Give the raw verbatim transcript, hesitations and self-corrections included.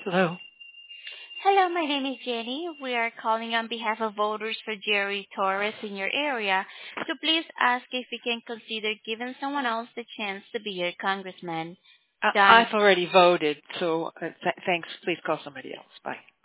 Hello. Hello, my name is Jenny. We are calling on behalf of voters for Jerry Torres in your area. So please ask if we can consider giving someone else the chance to be your congressman. I- Don. I've already voted, so uh, th- thanks. Please call somebody else. Bye.